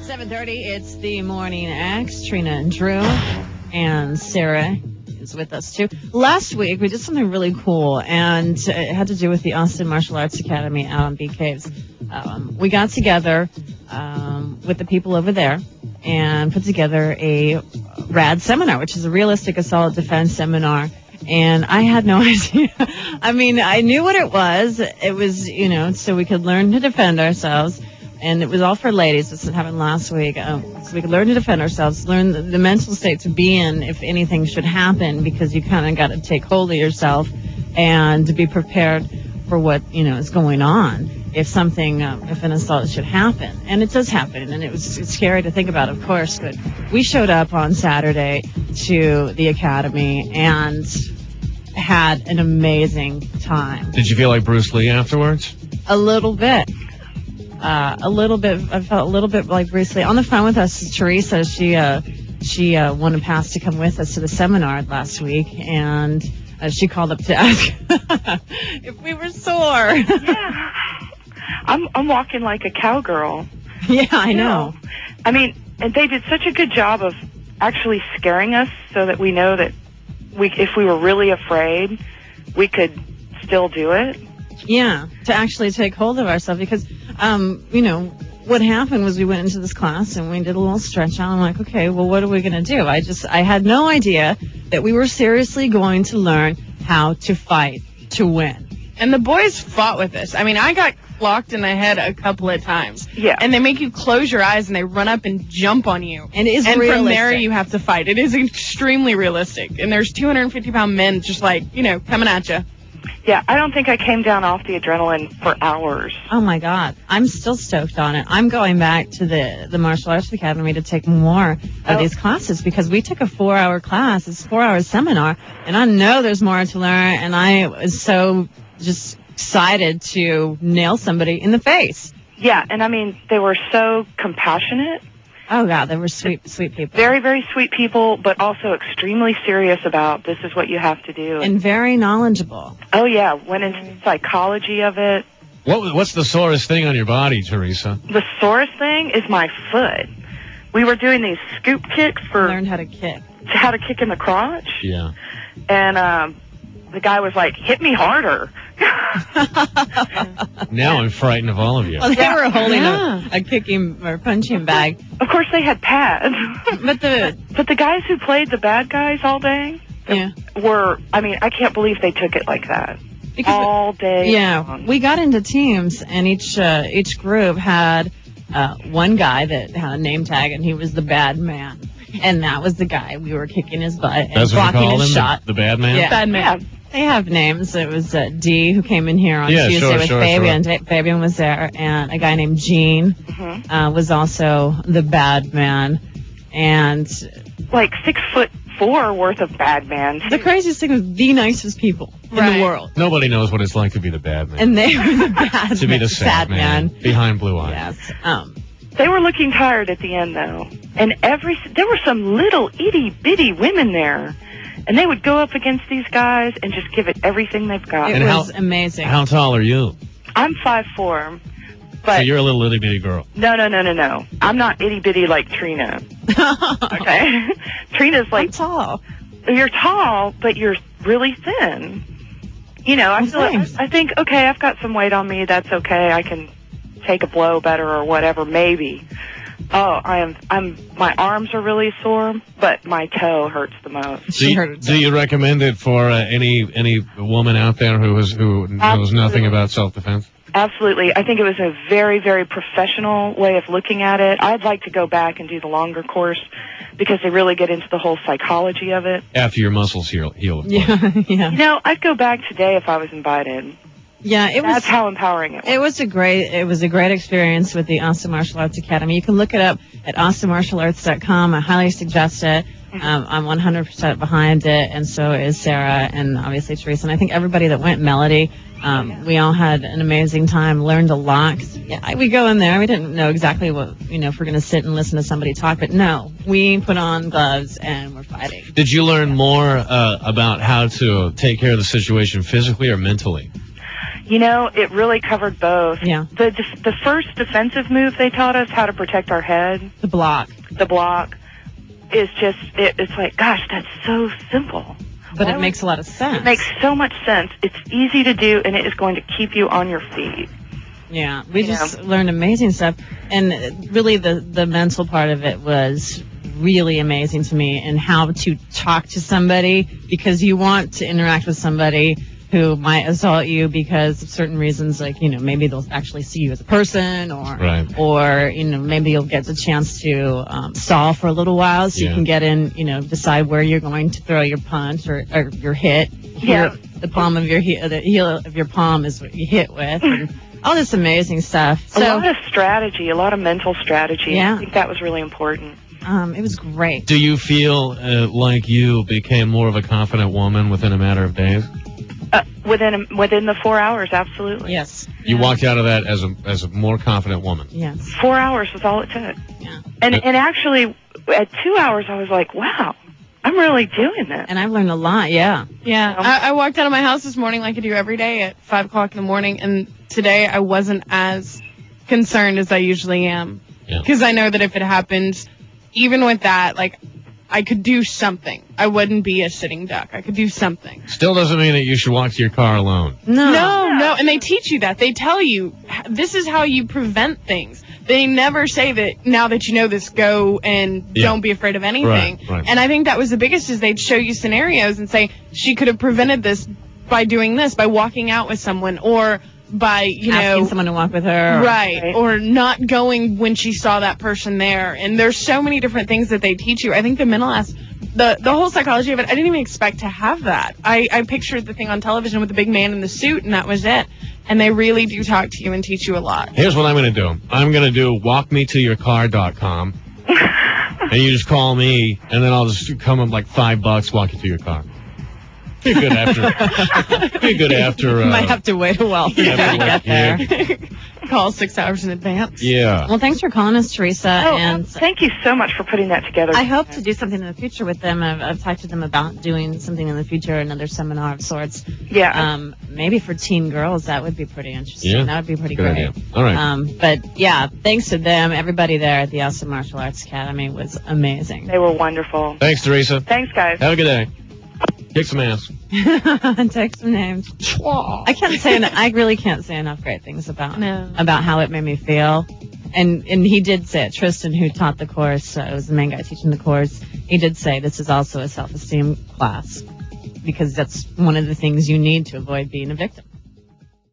7:30, it's the Morning X. Trina and Drew and Sarah is with us too. Last week we did something really cool, and it had to do with the Austin Martial Arts Academy out on Bee Caves. We got together with the people over there and put together a RAD seminar, which is a realistic assault defense seminar. And I had no idea. I mean, I knew what it was. It was, so we could learn to defend ourselves. And it was all for ladies. This happened last week. So we could learn to defend ourselves, learn the mental state to be in if anything should happen, because you kind of got to take hold of yourself and to be prepared for what, is going on if an assault should happen. And it does happen. And it's scary to think about, of course. But we showed up on Saturday to the academy and had an amazing time. Did you feel like Bruce Lee afterwards? A little bit. I felt a little bit like Bruce Lee. On the phone with us is Teresa. She won a pass to come with us to the seminar last week, and she called up to ask if we were sore. Yeah. I'm walking like a cowgirl. Yeah, I know. I mean, and they did such a good job of actually scaring us so that we know that if we were really afraid, we could still do it. Yeah, to actually take hold of ourselves, because, what happened was we went into this class and we did a little stretch out. I'm like, okay, well, what are we going to do? I had no idea that we were seriously going to learn how to fight to win. And the boys fought with us. I mean, I got clocked in the head a couple of times. Yeah. And they make you close your eyes and they run up and jump on you. And from there you have to fight. It is extremely realistic. And there's 250-pound men just coming at you. Yeah, I don't think I came down off the adrenaline for hours. Oh, my God. I'm still stoked on it. I'm going back to the Martial Arts Academy to take more of these classes, because we took a 4-hour class. It's a 4-hour seminar, and I know there's more to learn, and I was so just excited to nail somebody in the face. Yeah, and I mean, they were so compassionate. Oh, God, they were sweet, sweet people. Very, very sweet people, but also extremely serious about this is what you have to do. And very knowledgeable. Oh, yeah, went into the psychology of it. What's the sorest thing on your body, Teresa? The sorest thing is my foot. We were doing these scoop kicks for... Learn how to kick. How to kick in the crotch. Yeah. And the guy was like, hit me harder. Now I'm frightened of all of you. Well, they were holding a kicking or punching bag. Of course, they had pads. But the guys who played the bad guys all day were, I mean, I can't believe they took it like that. Because all day. Yeah, long. We got into teams, and each group had one guy that had a name tag, and he was the bad man. And that was the guy we were kicking his butt and That's what blocking you call his him, shot. The bad man? Yeah. Bad man. Yeah. They have names. It was Dee, who came in here on Tuesday with Fabian. Sure. Fabian was there, and a guy named Gene was also the bad man. And like 6'4" worth of bad man. The craziest thing was the nicest people in the world. Nobody knows what it's like to be the bad man. And they were the bad to be the sad man behind blue eyes. Yes. They were looking tired at the end, though. And there were some little itty-bitty women there. And they would go up against these guys and just give it everything they've got. It was amazing. How tall are you? I'm 5'4". But so you're a little itty-bitty girl. No. I'm not itty-bitty like Trina. Okay? Trina's like... I'm tall. You're tall, but you're really thin. I think, okay, I've got some weight on me. That's okay. I can take a blow better or whatever, maybe. Oh, my arms are really sore, but my toe hurts the most. Do you recommend it for any woman out there who knows nothing about self-defense? Absolutely. I think it was a very, very professional way of looking at it. I'd like to go back and do the longer course because they really get into the whole psychology of it. After your muscles heal. Yeah. I'd go back today if I was invited. Yeah, That's how empowering it was. It was a great experience with the Austin Martial Arts Academy. You can look it up at austinmartialarts.com. I highly suggest it. I'm 100% behind it, and so is Sarah and obviously Teresa. And I think everybody that went, Melody, we all had an amazing time, learned a lot. We go in there, we didn't know exactly what, if we're going to sit and listen to somebody talk, but no, we put on gloves and we're fighting. Did you learn more about how to take care of the situation physically or mentally? You know, it really covered both. Yeah. The first defensive move they taught us, how to protect our head, The block. is just, it's like, gosh, that's so simple. But it makes a lot of sense. It makes so much sense. It's easy to do, and it is going to keep you on your feet. Yeah, we just learned amazing stuff. And really the mental part of it was really amazing to me, and how to talk to somebody, because you want to interact with somebody who might assault you because of certain reasons, like, maybe they'll actually see you as a person, or maybe you'll get the chance to stall for a little while so you can get in, decide where you're going to throw your punch or your hit. Yeah. The palm of your the heel of your palm is what you hit with. And all this amazing stuff. So, a lot of strategy, a lot of mental strategy. Yeah. I think that was really important. It was great. Do you feel like you became more of a confident woman within a matter of days? Within the 4 hours, absolutely. Yes. You walked out of that as a more confident woman. Yes. 4 hours was all it took. Yeah. And actually, at 2 hours, I was like, wow, I'm really doing this. And I've learned a lot. Yeah. Yeah. I walked out of my house this morning like I do every day at 5 o'clock in the morning, and today I wasn't as concerned as I usually am. Because I know that if it happens, even with that, like, I could do something. I wouldn't be a sitting duck. I could do something. Still doesn't mean that you should walk to your car alone. No. And they teach you that. They tell you, this is how you prevent things. They never say that, now that you know this, go and don't be afraid of anything. Right. And I think that was the biggest, is they'd show you scenarios and say, she could have prevented this by doing this, by walking out with someone, or by, asking someone to walk with her. Or not going when she saw that person there. And there's so many different things that they teach you. I think the mental the whole psychology of it, I didn't even expect to have that. I pictured the thing on television with the big man in the suit, and that was it. And they really do talk to you and teach you a lot. Here's what I'm going to do. I'm going to do walkmetoyourcar.com, and you just call me, and then I'll just come up like $5, walk you to your car. Be good after. Might have to wait a while for you to get there. Call 6 hours in advance. Yeah. Well, thanks for calling us, Teresa. And thank you so much for putting that together. I hope to do something in the future with them. I've talked to them about doing something in the future, another seminar of sorts. Yeah. Maybe for teen girls, that would be pretty interesting. Yeah. That would be pretty Good great. idea. All right. But yeah, thanks to them, everybody there at the Austin Martial Arts Academy was amazing. They were wonderful. Thanks, Teresa. Thanks, guys. Have a good day. Kick some ass. Take some names. I really can't say enough great things about how it made me feel. And he did say it. Tristan, who taught the course, was the main guy teaching the course. He did say this is also a self-esteem class, because that's one of the things you need to avoid being a victim.